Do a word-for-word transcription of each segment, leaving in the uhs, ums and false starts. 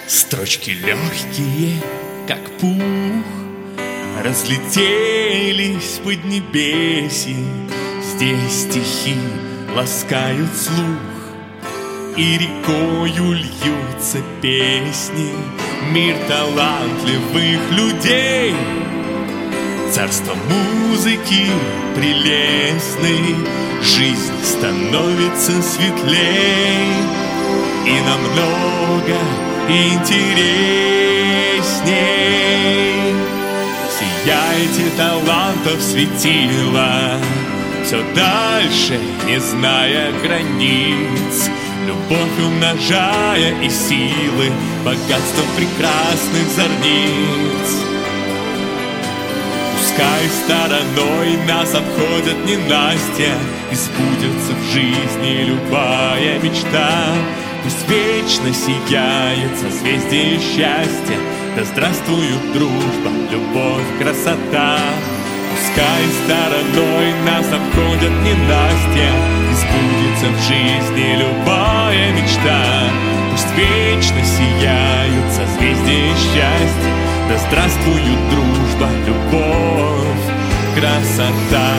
Строчки легкие, как пух, разлетелись под небеси. Здесь стихи ласкают слух, и рекою льются песни. Мир талантливых людей, царство музыки прелестной. Жизнь становится светлей и намного интересней. Сияйте талантов светила, все дальше, не зная границ, любовь умножая и силы, богатство прекрасных зорниц. Пускай стороной нас обходят ненастья, и сбудется в жизни любая мечта. Пусть вечно сияет созвездие счастья, да здравствует дружба, любовь, красота. Пускай стороной нас обходят ненастья, и сбудется в жизни любая мечта. Пусть вечно сияют созвездия счастья, да здравствует дружба, любовь, красота.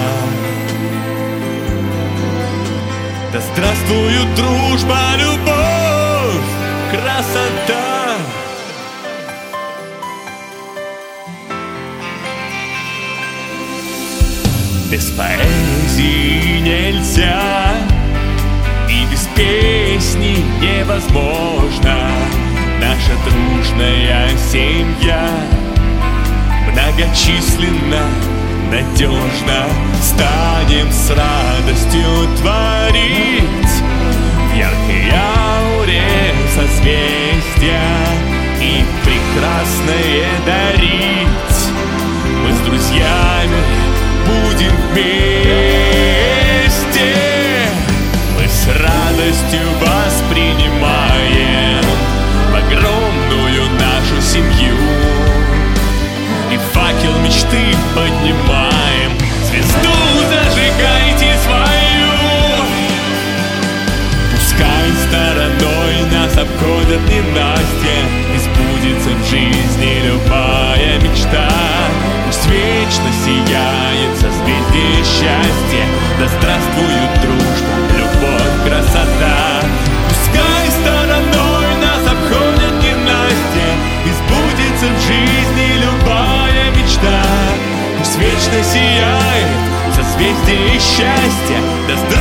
Да здравствует дружба, любовь, красота. Без поэзии нельзя, и без песни невозможно. Наша дружная семья многочисленна, надежно. Станем с радостью творить в яркой ауре созвездия и прекрасное дарить. Мы с друзьями будем вместе, мы с радостью воспринимаем огромную нашу семью, и факел мечты поднимаем. Звезду зажигайте свою. Пускай стороной нас обходят ненастья, и сбудется в жизни любая мечта. Пусть вечно сияет созвездие счастья, да здравствует дружба, любовь, красота. Пускай стороной нас обходят ненастья, и сбудется в жизни любая мечта. Пусть вечно сияет созвездие счастья, да здравствует